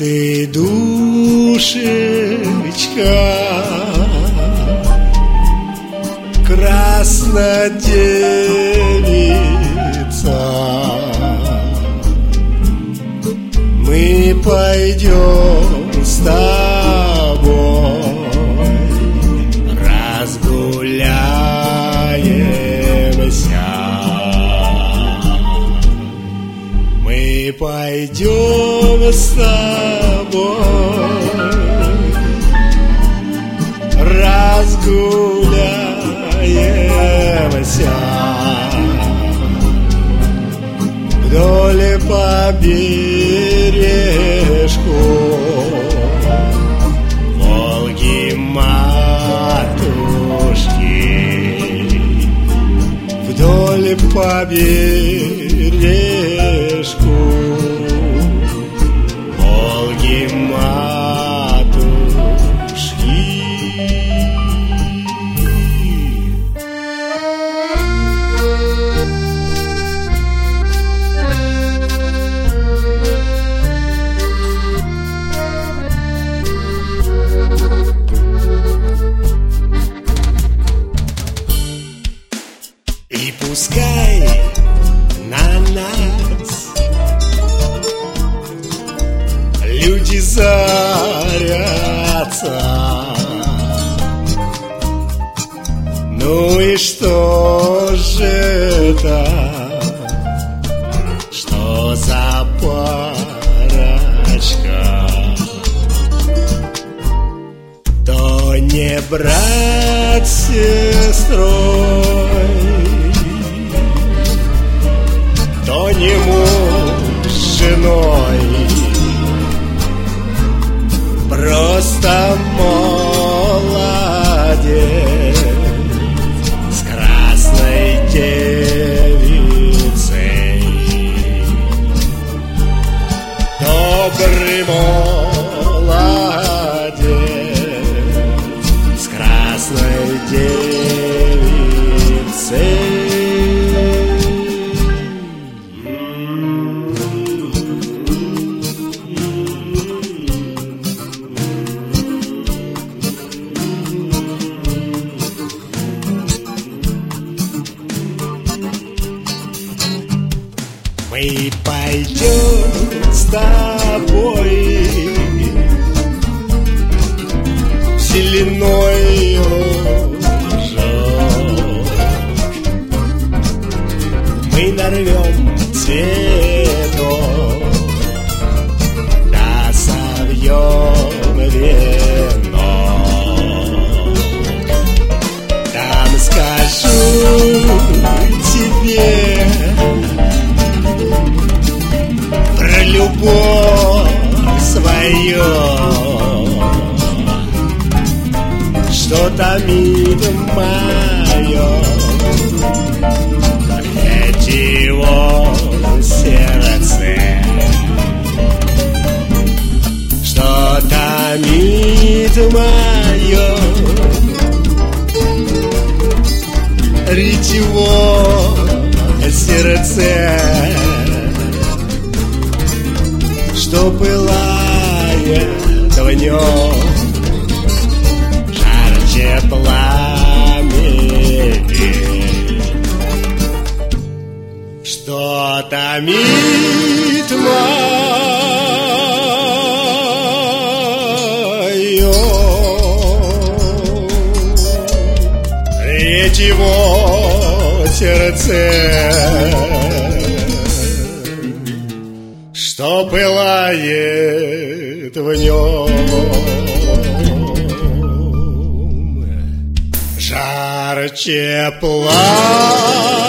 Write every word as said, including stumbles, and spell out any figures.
ты, душечка, красная девица, мы пойдем с тобой, разгуляемся. Мы пойдем с тобой, разгуляемся вдоль по бережку Волги матушки, вдоль по бережку Волги матушки. И пускай на нас люди зарятся, ну и что же это, что за парочка, то не брат с сестрой, то не муж с женой, просто молодец с красной девицей, добрый молодец с красной девицей. Мы пойдем с тобой в зеленой лужок, мы нарвем цветок, да совьем венок. Там скажу тебе про любовь свою, что томит мое его сердце, что томит мое ретивое сердце, что пылает в нем жарче пламени, что томит мое ретивое сердце, что пылает в нем жарче пламени.